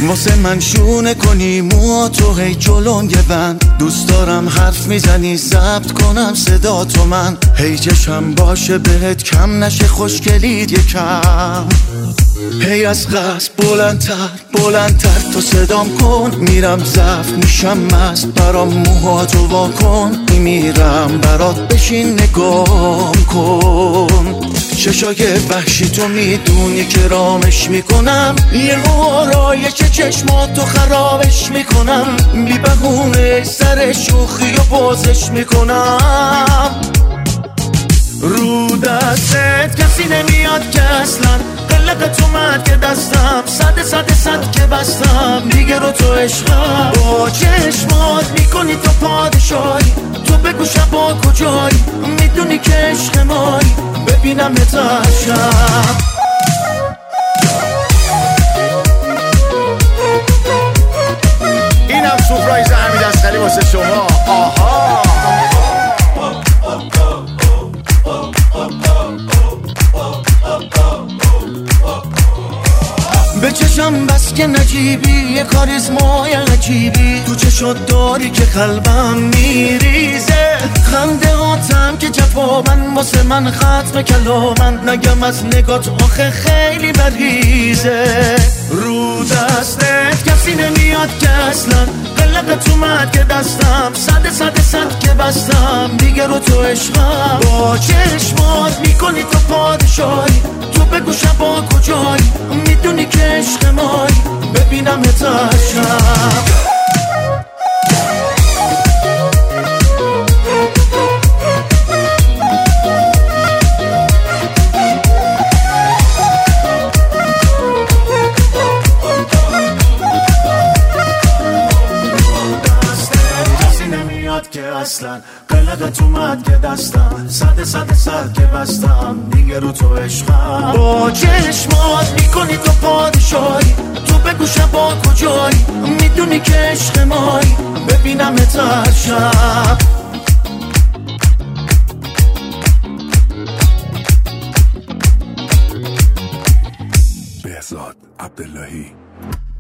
واسه من شونه کنی موهاتو هی جلوم یه بند. دوست دارم حرف میزنی ضبط کنم صدا تو من. هی چشم باشه بهت کم نشه خوشگلید یکم. هی از قصد بلندتر تو صدام کن. میرم ضعف میشم مست برام موهاتو وا کن. میمیرم برات بشین نگام کن. چشای وحشی تو میدونی که رامش میکنم. یه آرایش چشماتو خرابش میکنم. بی بهونه سر شوخی و بازش میکنم. رو دستت کسی نمیاد که اصلا. قلقت اومد که دستم صد که بستم. دیگه رو تو عشقم با چشمات میکنی تو پادشاهی. تو بگو شبا کجایی میدونی که عشق مایی. ببینم اتشم اینم سورپرایز امیرعصری واسه شما. آها به چشم بس که نجیبی یه کاریزمای عجیبی. تو چشات داری که قلبم میریزه. خنده هاتم که جوابن واسه من ختم کلامن. نگم از نگات آخه خیلی مریضه. رو دستت کسی نمیاد که اصلا. قلقت اومد که دستم صد که بستم. دیگه رو تو عشقم با چشمات میکنی تو پادشاهی. تو بگو شبا کجایی میدونی که عشق مایی. ببینم اتشم که اصلا. قلقت اومد که دستم صد که بستم. دیگه رو تو عشقم با چشمات میکنی تو پادشاهی. تو بگو شبا کجایی میدونی که عشق مایی. ببینم اتشم بهزاد عبداللهی.